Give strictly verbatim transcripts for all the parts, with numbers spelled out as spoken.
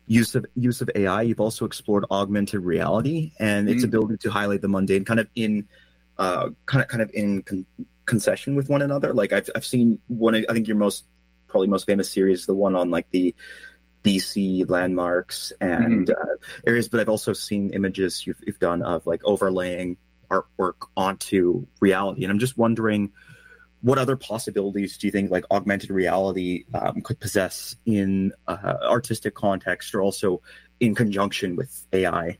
use of use of A I, you've also explored augmented reality and its Mm. ability to highlight the mundane, kind of in uh, kind of kind of in con- concession with one another. Like I've I've seen one. I think your most probably most famous series, the one on like the B C landmarks and Mm-hmm. uh, areas, but I've also seen images you've, you've done of like overlaying artwork onto reality, and I'm just wondering, what other possibilities do you think like augmented reality um, could possess in uh, artistic context, or also in conjunction with A I?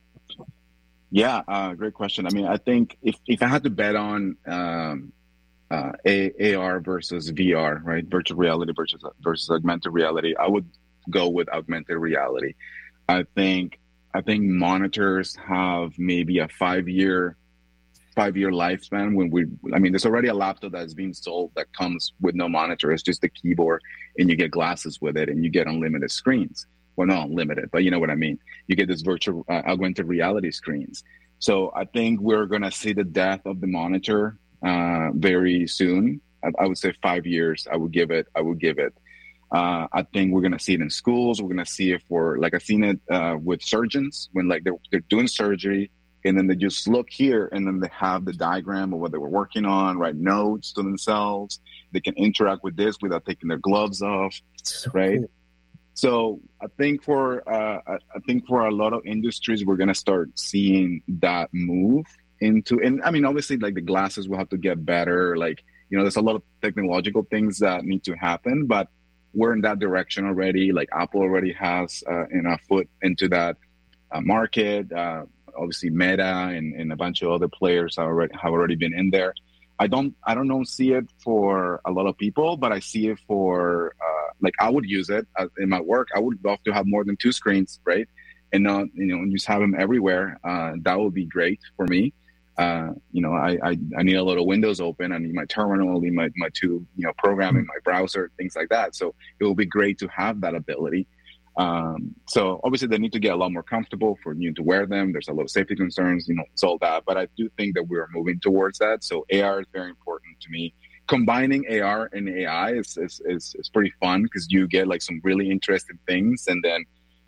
Yeah, uh, great question. I mean, I think if, if I had to bet on um, uh, A- AR versus V R, right, virtual reality versus versus augmented reality, I would go with augmented reality. I think I think monitors have maybe a five year five year lifespan. When we, I mean, there's already a laptop that's being sold that comes with no monitor. It's just the keyboard, and you get glasses with it, and you get unlimited screens. Well, not unlimited, but you know what I mean. You get this virtual uh, augmented reality screens. So I think we're gonna see the death of the monitor uh, very soon. I, I would say five years. I would give it. I would give it. Uh, I think we're gonna see it in schools. We're gonna see it for like I've seen it uh, with surgeons when like they're they're doing surgery, and then they just look here, and then they have the diagram of what they were working on, write notes to themselves. They can interact with this without taking their gloves off, So right? cool. So I think for uh, I I think for a lot of industries, we're gonna start seeing that move into. And I mean, obviously, like the glasses will have to get better. Like you know, there's a lot of technological things that need to happen, but we're in that direction already. Like Apple already has uh, in a foot into that uh, market. Uh, obviously, Meta and, and a bunch of other players have already have already been in there. I don't I don't know see it for a lot of people, but I see it for uh, like I would use it as, in my work. I would love to have more than two screens, right? And not you know just have them everywhere. Uh, that would be great for me. Uh, you know, I, I I need a lot of windows open. I need my terminal, I need my my two you know programming, my browser, things like that. So it will be great to have that ability. Um, so obviously they need to get a lot more comfortable for you to wear them. There's a lot of safety concerns, you know, it's all that. But I do think that we're moving towards that. So A R is very important to me. Combining A R and A I is is is, is pretty fun because you get like some really interesting things, and then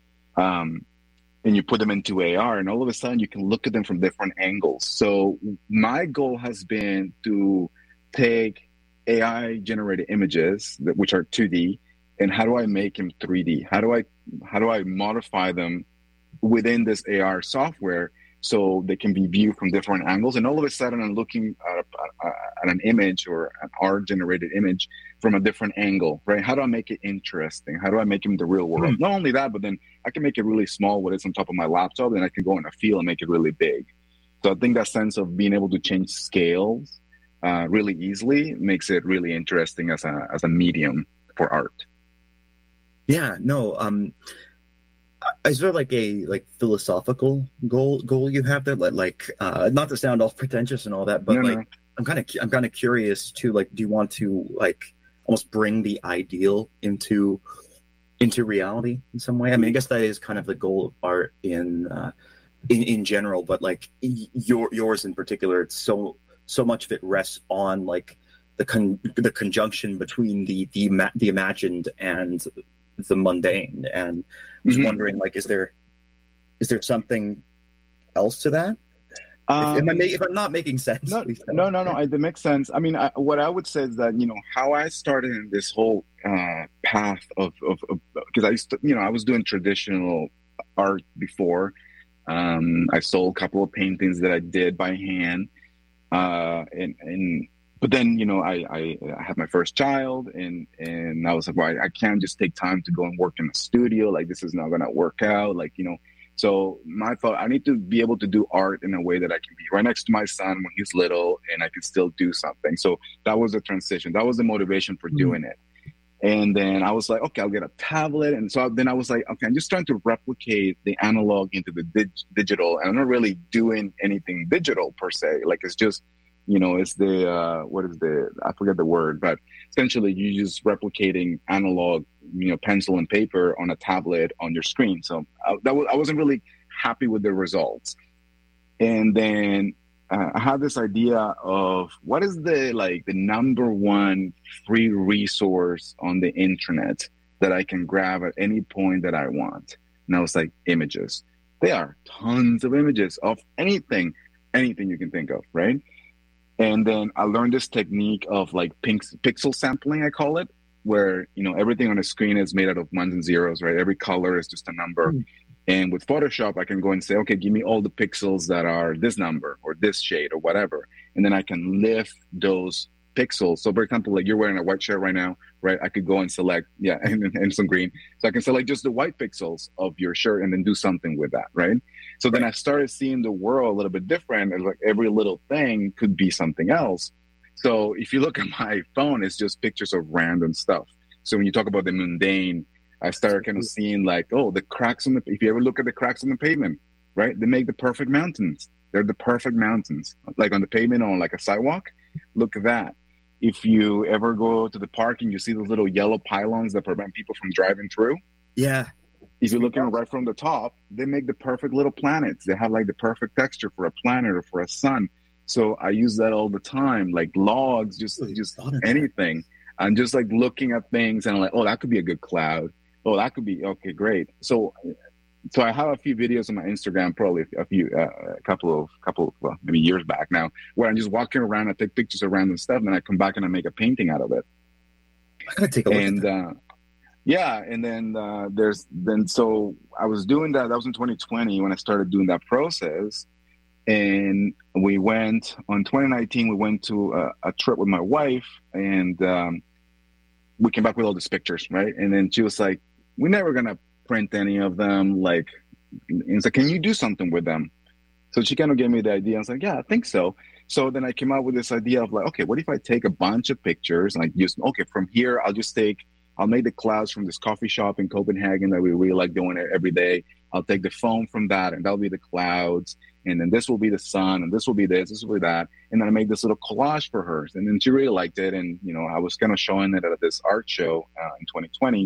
um, and you put them into A R, and all of a sudden you can look at them from different angles. So my goal has been to take A I generated images, that, which are two D, and how do I make them three D? How do I how do I modify them within this A R software so they can be viewed from different angles? And all of a sudden, I'm looking at, a, at an image or an art generated image from a different angle, right? How do I make it interesting? How do I make it in the real world? Not only that, but then I can make it really small when it's on top of my laptop, and I can go in a field and make it really big. So I think that sense of being able to change scales uh, really easily makes it really interesting as a as a medium for art. Yeah, no. Um, is there like a like philosophical goal goal you have there? Like, like uh, not to sound all pretentious and all that, but No, like no. I'm kind of I'm kind of curious too. Like, do you want to like almost bring the ideal into into reality in some way? I mean, I guess that is kind of the goal of art in uh, in in general, but like your yours in particular, it's so so much of it rests on like the con- the conjunction between the the ima- the imagined and the mundane. And I was Mm-hmm. wondering, like, is there is there something else to that? Um, If, if, I'm, if I'm not making sense, no, please no, don't. no, no. It makes sense. I mean, I, what I would say is that you know how I started in this whole uh, path of of because I used to, you know I was doing traditional art before. Um, I sold a couple of paintings that I did by hand, uh, and and but then you know I, I I had my first child, and and I was like, well, I, I can't just take time to go and work in a studio. Like this is not gonna work out. Like you know. So my thought, I need to be able to do art in a way that I can be right next to my son when he's little, and I can still do something. So that was the transition. That was the motivation for doing it. And then I was like, okay, I'll get a tablet. And so then I was like, okay, I'm just trying to replicate the analog into the dig- digital. And I'm not really doing anything digital per se. Like it's just, you know, it's the, uh, what is the, I forget the word, but essentially you just replicating analog, you know, pencil and paper on a tablet on your screen. So I, that was, I wasn't really happy with the results. And then uh, I had this idea of what is the, like the number one free resource on the internet that I can grab at any point that I want. And I was like, images. There are tons of images of anything, anything you can think of, right? And then I learned this technique of like pink, pixel sampling, I call it, where, you know, everything on the screen is made out of ones and zeros, right? Every color is just a number. Mm. And with Photoshop, I can go and say, okay, give me all the pixels that are this number or this shade or whatever. And then I can lift those pixels. So for example, like you're wearing a white shirt right now, right? I could go and select, yeah, and, and some green. So I can select just the white pixels of your shirt and then do something with that, right? So then I started seeing the world a little bit different. And like every little thing could be something else. So if you look at my phone, it's just pictures of random stuff. So when you talk about the mundane, I started kind of seeing like, oh, the cracks on the, if you ever look at the cracks on the pavement, right? They make the perfect mountains. They're the perfect mountains. Like on the pavement on like a sidewalk, look at that. If you ever go to the park and you see those little yellow pylons that prevent people from driving through. Yeah. If you're looking right from the top, they make the perfect little planets. They have like the perfect texture for a planet or for a sun. So I use that all the time, like logs, just, just anything. I'm just like looking at things and I'm like, oh, that could be a good cloud. Oh, that could be, okay, great. So, so I have a few videos on my Instagram, probably a few, uh, a couple of, couple of, well, maybe years back now, where I'm just walking around, I take pictures of random stuff, and then I come back and I make a painting out of it. I gotta take a look and, at that. Uh, yeah, and then uh, there's, then so I was doing that, that was in twenty twenty when I started doing that process. And we went, on twenty nineteen, we went to a, a trip with my wife, and um, we came back with all these pictures, right? And then she was like, we're never going to print any of them. Like, and it's like, can you do something with them? So she kind of gave me the idea. I was like, yeah, I think so. So then I came out with this idea of like, okay, what if I take a bunch of pictures and like use, okay, from here, I'll just take, I'll make the clouds from this coffee shop in Copenhagen that we really like doing it every day. I'll take the foam from that, and that'll be the clouds. And then this will be the sun, and this will be this, this will be that. And then I made this little collage for her. And then she really liked it. And, you know, I was kind of showing it at this art show uh, in twenty twenty.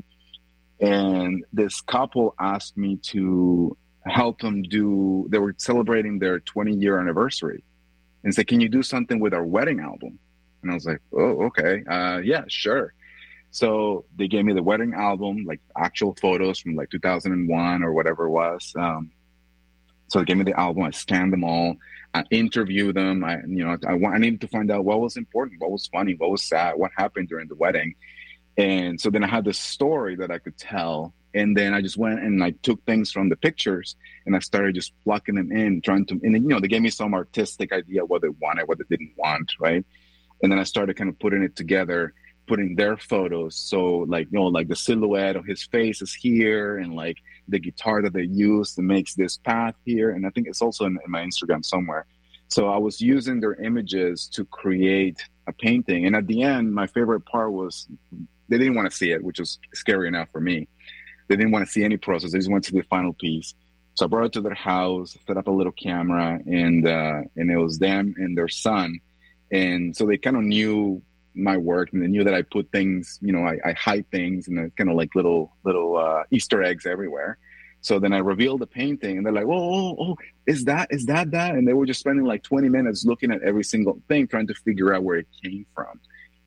And this couple asked me to help them do, they were celebrating their twenty year anniversary, and said, can you do something with our wedding album? And I was like, oh, okay. Uh, yeah, sure. So they gave me the wedding album, like actual photos from like two thousand one or whatever it was. Um, so they gave me the album. I scanned them all. I interviewed them. I, you know, I, I needed to find out what was important, what was funny, what was sad, what happened during the wedding. And so then I had this story that I could tell. And then I just went and I took things from the pictures and I started just plucking them in, trying to, and then, you know, they gave me some artistic idea what they wanted, what they didn't want, right? And then I started kind of putting it together, putting their photos. So like, you know, like the silhouette of his face is here, and like the guitar that they use that makes this path here. And I think it's also in, in my Instagram somewhere. So I was using their images to create a painting. And at the end, my favorite part was they didn't want to see it, which was scary enough for me. They didn't want to see any process. They just wanted to see the final piece. So I brought it to their house, set up a little camera, and uh, and it was them and their son. And so they kind of knew my work, and they knew that I put things, you know, I, I hide things, and kind of like little little uh, Easter eggs everywhere. So then I revealed the painting, and they're like, "Oh, oh, oh, is that is that that?" And they were just spending like twenty minutes looking at every single thing, trying to figure out where it came from.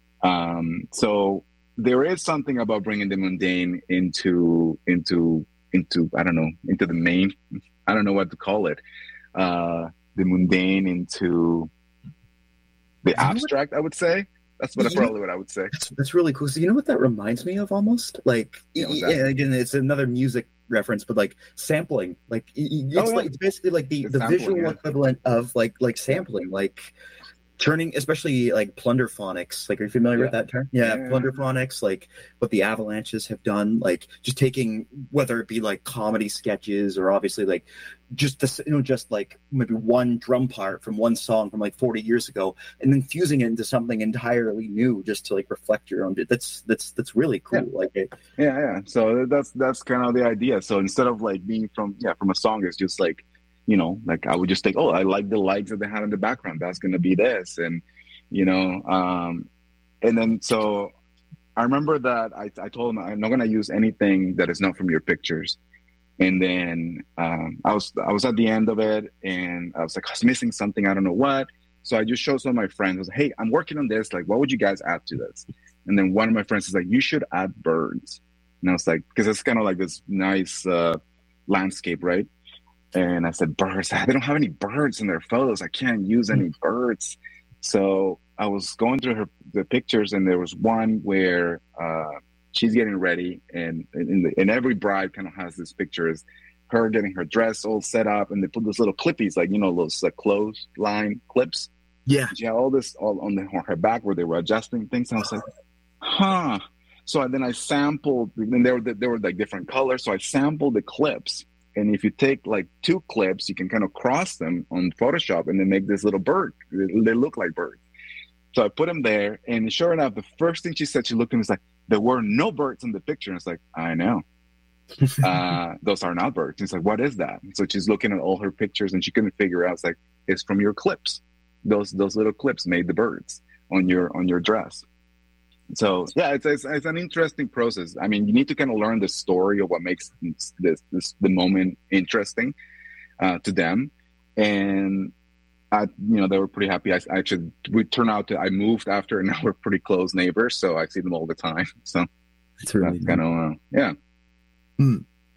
Um, so there is something about bringing the mundane into into into I don't know into the main. I don't know what to call it. Uh, the mundane into the abstract, I would say. That's what you probably know, what I would say. That's, that's really cool. So you know what that reminds me of almost? Like, yeah, yeah, again, it's another music reference, but like sampling. Like it's, oh, yeah. like, it's basically like the, the, the sampling, visual yeah. equivalent of like like sampling, like turning, especially like plunderphonics. Like, are you familiar yeah. with that term? Yeah, yeah, plunderphonics, like what the Avalanches have done, like just taking, whether it be like comedy sketches or obviously like just this, you know, just like maybe one drum part from one song from like forty years ago, and then fusing it into something entirely new, just to like reflect your own. That's that's that's really cool. Yeah. Like, it, yeah, yeah. So that's that's kind of the idea. So instead of like being from yeah from a song, it's just like, you know, like I would just think, oh, I like the lights that they had in the background. That's going to be this. And, you know, um, and then so I remember that I, I told them I'm not going to use anything that is not from your pictures. And then um, I was I was at the end of it, and I was like, I was missing something. I don't know what. So I just showed some of my friends. I was like, hey, I'm working on this. Like, what would you guys add to this? And then one of my friends is like, you should add birds. And I was like, because it's kind of like this nice uh, landscape, right? And I said, birds. They don't have any birds in their photos. I can't use any birds. So I was going through her the pictures, and there was one where uh, she's getting ready, and in the, and every bride kind of has this picture is her getting her dress all set up, and they put those little clippies, like you know those like clothesline clips. Yeah, she had all this all on, the, on her back where they were adjusting things, and I was like, huh. So then I sampled, and they were they were like different colors. So I sampled the clips. And if you take like two clips, you can kind of cross them on Photoshop and then make this little bird. They look like birds. So I put them there, and sure enough, the first thing she said, she looked at me and was like, there were no birds in the picture. And it's like, I know. uh, those are not birds. And it's like, what is that? And so she's looking at all her pictures, and she couldn't figure out. It's like, it's from your clips. Those those little clips made the birds on your on your dress. So yeah, it's, it's it's an interesting process. I mean, you need to kind of learn the story of what makes this, this the moment interesting uh, to them, and I, you know, they were pretty happy. I, I actually we turned out to I moved after, and now we're pretty close neighbors, so I see them all the time. So it's really kind of uh, yeah. Hmm.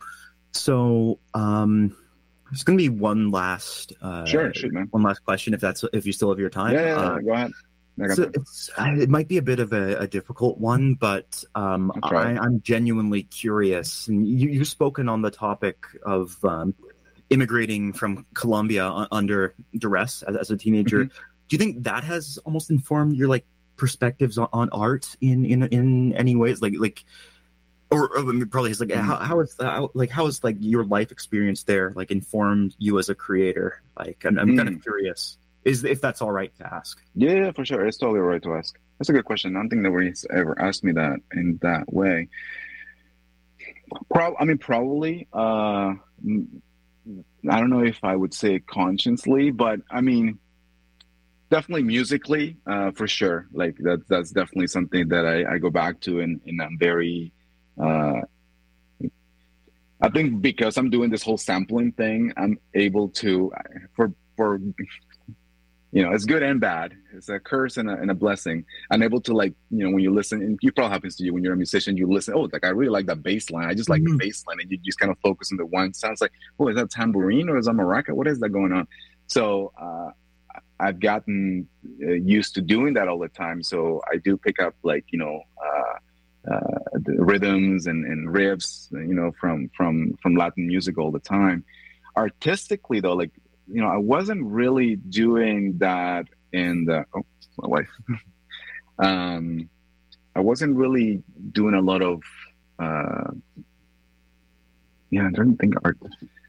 So um, there's going to be one last uh, sure, shoot, man. one last question if that's if you still have your time. Yeah, yeah, yeah. Uh, Go ahead. So it's, it might be a bit of a, a difficult one, but um, I, I'm genuinely curious. And you, you've spoken on the topic of um, immigrating from Colombia under duress as, as a teenager. Mm-hmm. Do you think that has almost informed your like perspectives on, on art in, in in any ways? Like like, or, or I mean, probably it's like mm-hmm. how how is how, like how is like your life experience there like informed you as a creator? Like I'm, I'm mm-hmm. kind of curious. Is if that's all right to ask? Yeah, yeah, for sure. It's totally all right to ask. That's a good question. I don't think nobody's ever asked me that in that way. Pro- I mean, probably. Uh, I don't know if I would say consciously, but I mean, definitely musically, uh, for sure. Like that, that's definitely something that I, I go back to, and, and I'm very. Uh, I think because I'm doing this whole sampling thing, I'm able to for for. You know, it's good and bad. It's a curse and a, and a blessing. I'm able to like, you know, when you listen, and it probably happens to you when you're a musician, you listen, oh, like I really like that bass line. I just like mm-hmm. the bass line. And you just kind of focus on the one. Sounds like, oh, is that tambourine or is that maraca? What is that going on? So uh, I've gotten uh, used to doing that all the time. So I do pick up like, you know, uh, uh, the rhythms and, and riffs, you know, from, from, from Latin music all the time. Artistically though, like, you know, I wasn't really doing that in the, oh, my wife. um, I wasn't really doing a lot of, uh, yeah, I don't think art.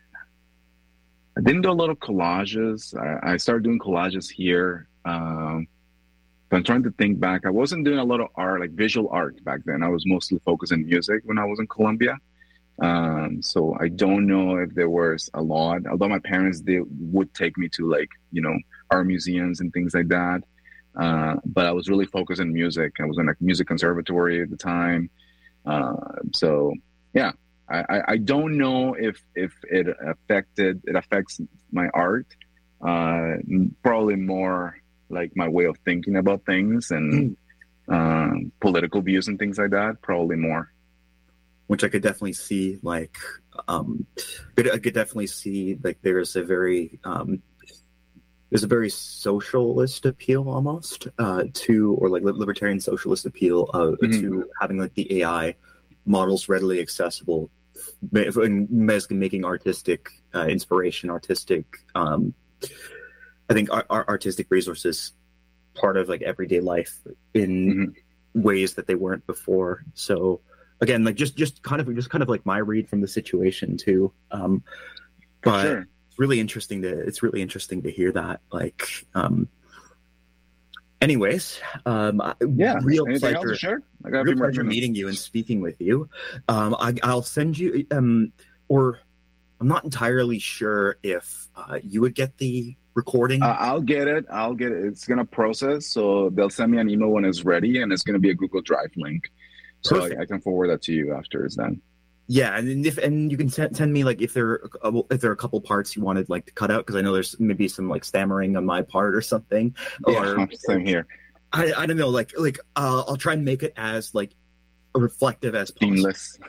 I didn't do a lot of collages. I, I started doing collages here. Um, but I'm trying to think back. I wasn't doing a lot of art, like visual art back then. I was mostly focused on music when I was in Colombia. Um, so I don't know if there was a lot, although my parents, they would take me to like, you know, art museums and things like that. Uh, but I was really focused on music. I was in a music conservatory at the time. Uh, so yeah, I, I, I don't know if, if it affected, it affects my art, uh, probably more like my way of thinking about things and, mm. uh, political views and things like that, probably more. Which I could definitely see, like, um, I could definitely see, like, there's a very, um, there's a very socialist appeal almost uh, to, or like libertarian socialist appeal uh, mm-hmm. to having like the A I models readily accessible, and making artistic uh, inspiration, artistic, um, I think, our, our artistic resources part of like everyday life in mm-hmm. ways that they weren't before. So. Again, like just, just kind of, just kind of like my read from the situation too. Um, but sure. it's really interesting to, it's really interesting to hear that. Like, um, anyways, um, yeah, real Anything pleasure, else? Sure. I got real pleasure meeting you and speaking with you. Um, I, I'll send you, um, or I'm not entirely sure if uh, you would get the recording. Uh, I'll get it. I'll get it. It's gonna process, so they'll send me an email when it's ready, and it's gonna be a Google Drive link. So I, I can forward that to you after it's done. Yeah, and if and you can send, send me like if there if there are a couple parts you wanted like to cut out because I know there's maybe some like stammering on my part or something. Or yeah, same here. I I don't know like like uh, I'll try and make it as like reflective as possible. Seamless.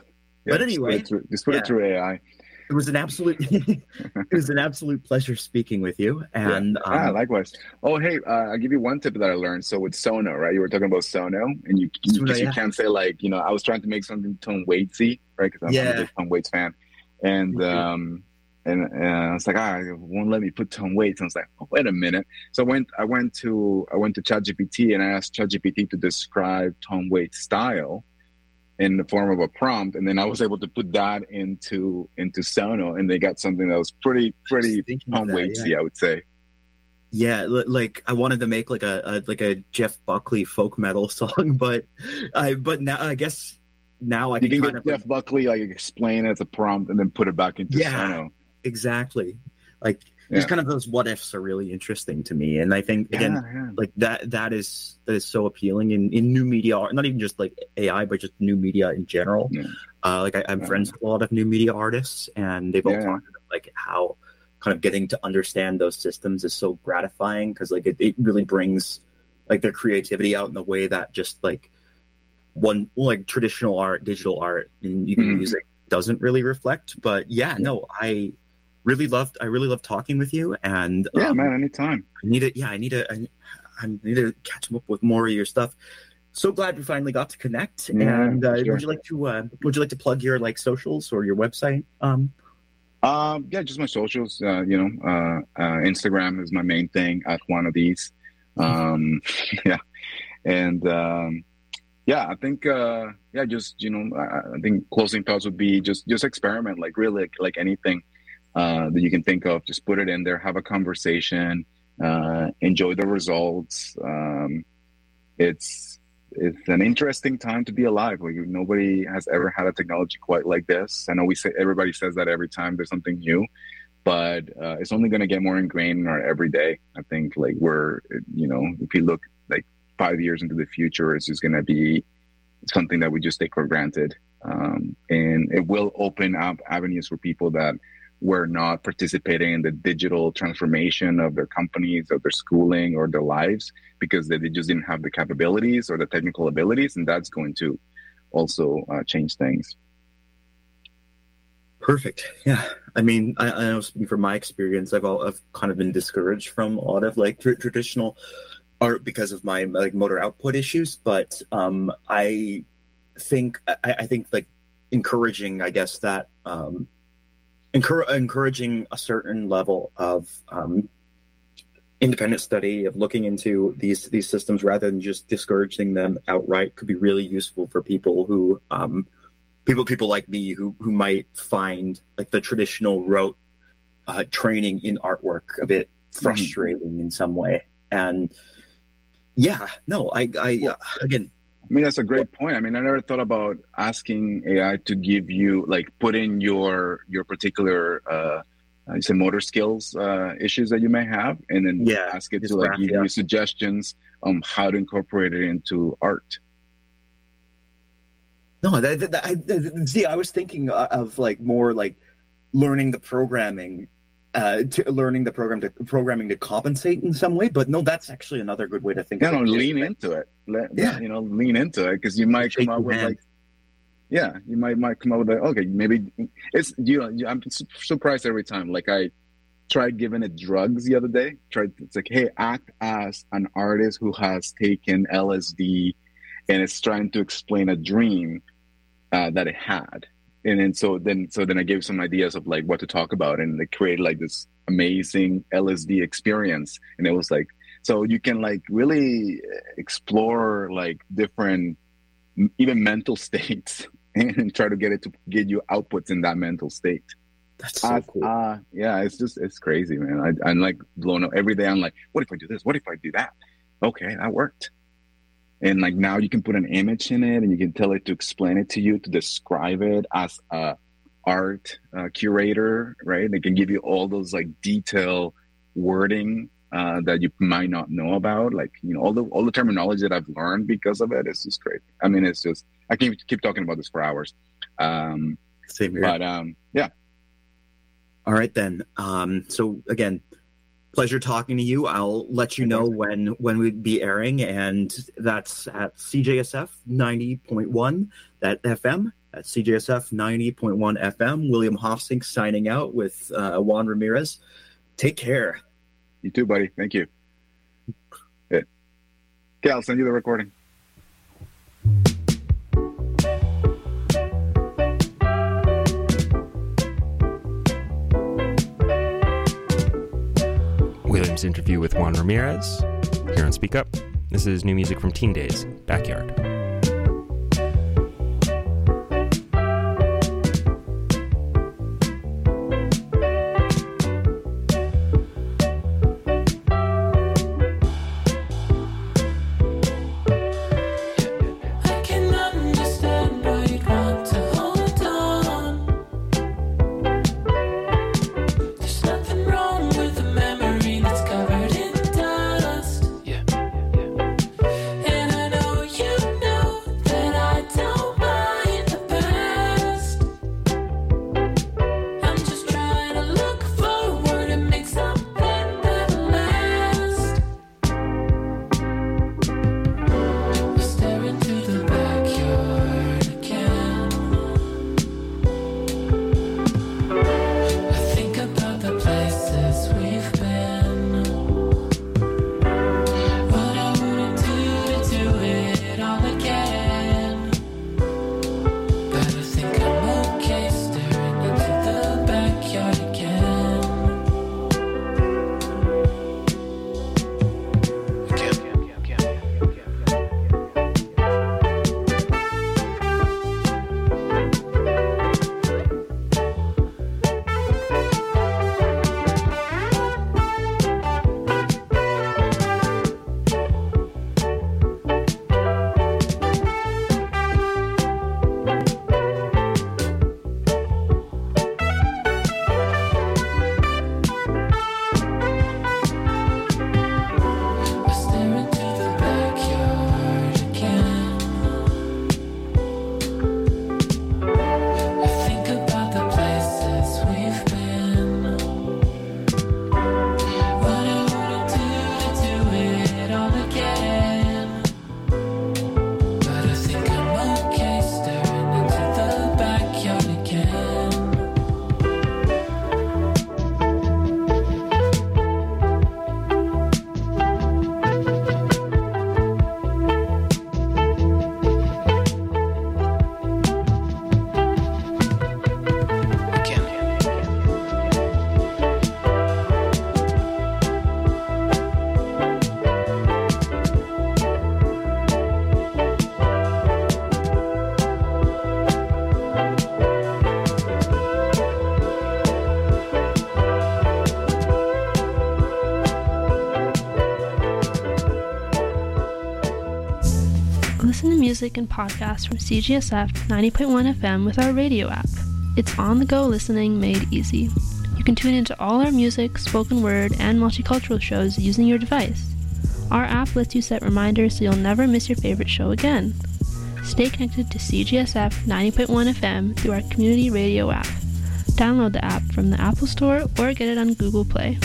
but anyway, just put it through, just put yeah. it through A I. It was an absolute, it was an absolute pleasure speaking with you. And yeah. ah, um, likewise. Oh, hey, uh, I'll give you one tip that I learned. So with Sono, right? You were talking about Sono, and you you, Sono, you yeah. can't say like, you know, I was trying to make something Tom Waitsy, right? Because I'm, Yeah. I'm a big Tom Waits fan, and um, and, and I was like, ah, it won't let me put Tom Waits. And I was like, oh, wait a minute. So I went, I went to, I went to ChatGPT and I asked ChatGPT to describe Tom Waits' style in the form of a prompt, and then I was able to put that into into Sono, and they got something that was pretty pretty Tom Waitsy, yeah. I would say. Yeah, like I wanted to make like a, a like a Jeff Buckley folk metal song, but I but now I guess now I you can, can kind get of Jeff Buckley like explain it as a prompt and then put it back into yeah, Sono. Exactly. Like yeah. just kind of those what ifs are really interesting to me, and I think again, yeah, yeah. like that that is that is so appealing in, in new media, not even just like A I, but just new media in general. Yeah. Uh, like I, I'm yeah. friends with a lot of new media artists, and they've all yeah. talked about like how kind of getting to understand those systems is so gratifying because like it, it really brings like their creativity out in a way that just like one like traditional art, digital art, and you can mm-hmm. music doesn't really reflect. But yeah, no, I. Really loved. I really loved talking with you, and yeah, um, man, anytime. I need to. Yeah, I need to. I, I need to catch up with more of your stuff. So glad we finally got to connect. Yeah, and uh, sure. would you like to? Uh, would you like to plug your like socials or your website? Um, um yeah, just my socials. Uh, you know, uh, uh, Instagram is my main thing. At one of these. Um, yeah, and um, yeah, I think. Uh, yeah, just you know, I, I think closing thoughts would be just just experiment, like really, like, like anything. Uh, that you can think of, just put it in there, have a conversation, uh, enjoy the results. Um, it's it's an interesting time to be alive. Like nobody has ever had a technology quite like this. I know we say everybody says that every time there's something new, but uh, it's only going to get more ingrained in our everyday. I think like we're, you know, if you look like five years into the future, it's just going to be something that we just take for granted, um, and it will open up avenues for people that were not participating in the digital transformation of their companies, of their schooling, or their lives because they, they just didn't have the capabilities or the technical abilities, and that's going to also uh, change things. Perfect. Yeah, I mean, I, I know speaking from my experience, I've all, I've kind of been discouraged from a lot of like tr- traditional art because of my like motor output issues, but um, I think I, I think like encouraging, I guess that. Um, Encour- encouraging a certain level of um, independent study of looking into these these systems rather than just discouraging them outright could be really useful for people who um, people people like me who who might find like the traditional rote uh, training in artwork a bit frustrating mm-hmm. in some way. And yeah, no, I I uh, again. I mean, that's a great point. I mean, I never thought about asking A I to give you, like, put in your your particular, uh, you say motor skills uh, issues that you may have, and then yeah, ask it to, like, graph, give yeah. you suggestions on how to incorporate it into art. No, that, that, that, I, see, I was thinking of, like, more, like, learning the programming Uh, to learning the program to programming to compensate in some way, but no, that's actually another good way to think. Yeah, of no, it. lean into it. Let, yeah, you know, lean into it because you might come up with hand. like, yeah, you might might come up with like, okay, maybe it's you know, I'm surprised every time. Like I tried giving it drugs the other day. Tried it's like, hey, act as an artist who has taken L S D and is trying to explain a dream uh, that it had. And then so then so then I gave some ideas of like what to talk about, and they created like this amazing L S D experience. And it was like, so you can like really explore like different even mental states and try to get it to get you outputs in that mental state. That's so uh, cool. Uh, yeah, it's just it's crazy, man. I, I'm like blown up every day. I'm like, what if I do this? What if I do that? Okay, that worked. And like now you can put an image in it and you can tell it to explain it to you, to describe it as a art uh, curator, right? They can give you all those like detail wording uh, that you might not know about. Like, you know, all the, all the terminology that I've learned because of it is just great. I mean, it's just, I can keep talking about this for hours. Um, Same here. But um, yeah. All right then. Um, so again, pleasure talking to you. I'll let you know when when we'd be airing, and that's at C J S F ninety point one, that F M, at C J S F ninety point one F M. William Hofsink signing out with uh, Juan Ramirez. Take care. You too, buddy. Thank you. Okay, I'll send you the recording. William's interview with Juan Ramirez here on Speak Up. This is new music from Teen Days, Backyard. Listen to music and podcasts from C G S F ninety point one F M with our radio app. It's on-the-go listening made easy. You can tune into all our music, spoken word, and multicultural shows using your device. Our app lets you set reminders so you'll never miss your favorite show again. Stay connected to C G S F ninety point one F M through our community radio app. Download the app from the Apple Store or get it on Google Play.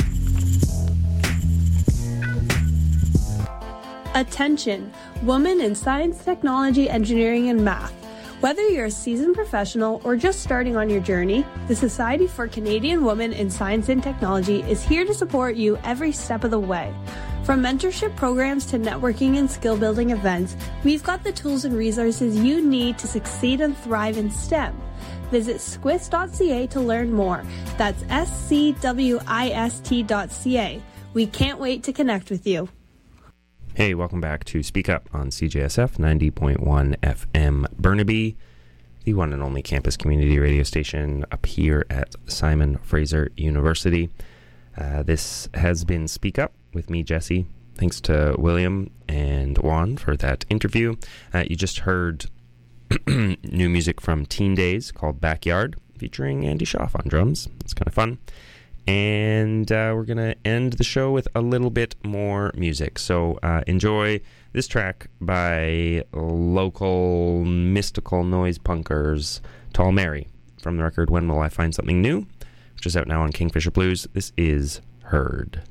Attention, women in science, technology, engineering, and math. Whether you're a seasoned professional or just starting on your journey, the Society for Canadian Women in Science and Technology is here to support you every step of the way. From mentorship programs to networking and skill-building events, we've got the tools and resources you need to succeed and thrive in STEM. Visit squist dot c a to learn more. That's S C W I S T dot C A. We can't wait to connect with you. Hey, welcome back to Speak Up on C J S F ninety point one F M Burnaby, the one and only campus community radio station up here at Simon Fraser University. Uh, this has been Speak Up with me, Jesse. Thanks to William and Juan for that interview. Uh, you just heard new music from Teen Days called Backyard, featuring Andy Schaaf on drums. It's kind of fun. And uh, we're going to end the show with a little bit more music. So uh, enjoy this track by local mystical noise punkers, Tall Mary, from the record When Will I Find Something New, which is out now on Kingfisher Blues. This is Heard.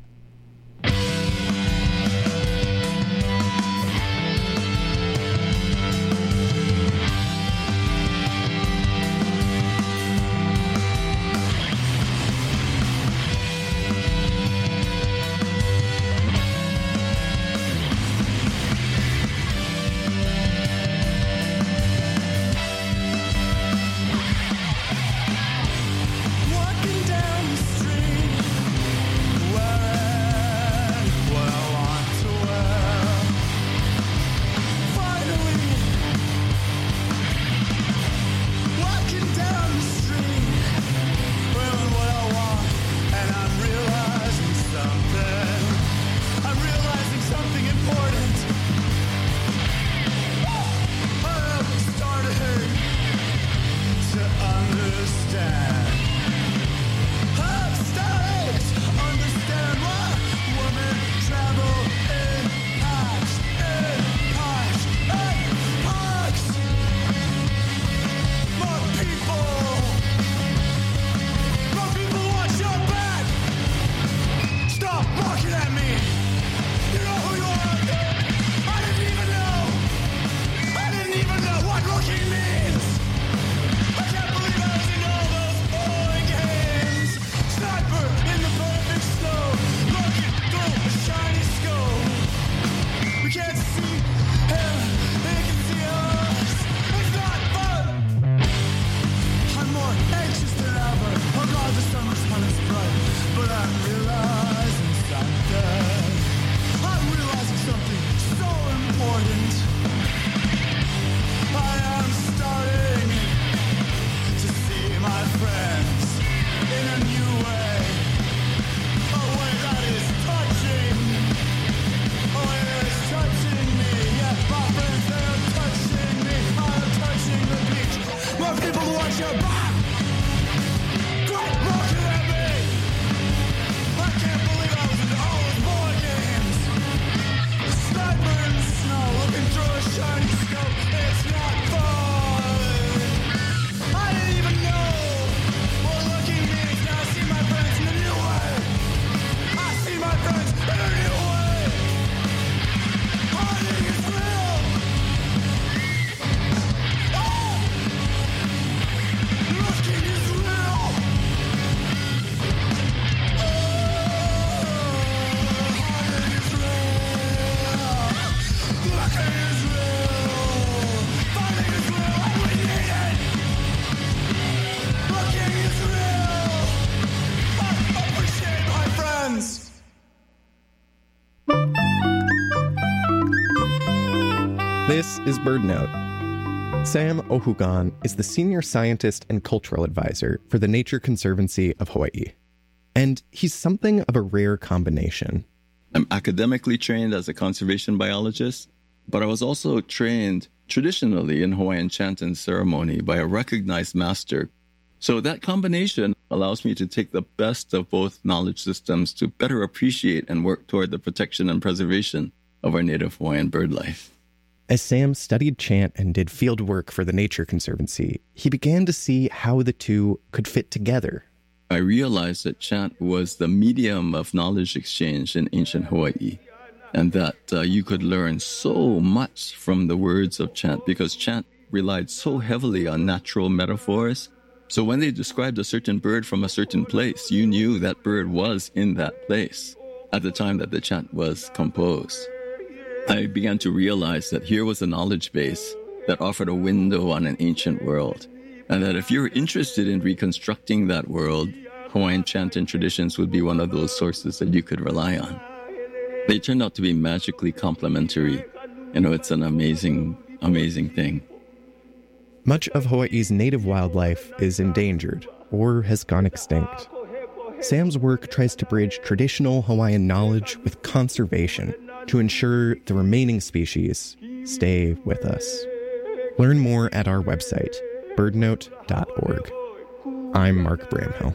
This is BirdNote. Sam Ohugan is the Senior Scientist and Cultural Advisor for the Nature Conservancy of Hawaii. And he's something of a rare combination. I'm academically trained as a conservation biologist, but I was also trained traditionally in Hawaiian chant and ceremony by a recognized master. So that combination allows me to take the best of both knowledge systems to better appreciate and work toward the protection and preservation of our native Hawaiian bird life. As Sam studied chant and did field work for the Nature Conservancy, he began to see how the two could fit together. I realized that chant was the medium of knowledge exchange in ancient Hawaii, and that uh, you could learn so much from the words of chant because chant relied so heavily on natural metaphors. So when they described a certain bird from a certain place, you knew that bird was in that place at the time that the chant was composed. I began to realize that here was a knowledge base that offered a window on an ancient world, and that if you're interested in reconstructing that world, Hawaiian chant and traditions would be one of those sources that you could rely on. They turned out to be magically complementary. You know, it's an amazing, amazing thing. Much of Hawaii's native wildlife is endangered or has gone extinct. Sam's work tries to bridge traditional Hawaiian knowledge with conservation to ensure the remaining species stay with us. Learn more at our website, birdnote dot org. I'm Mark Bramhill.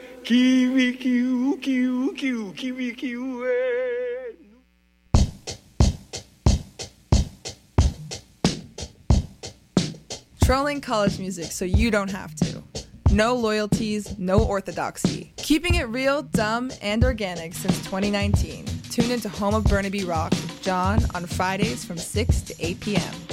Trolling college music so you don't have to. No loyalties, no orthodoxy. Keeping it real, dumb, and organic since twenty nineteen. Tune into Home of Burnaby Rock with John on Fridays from six to eight p.m.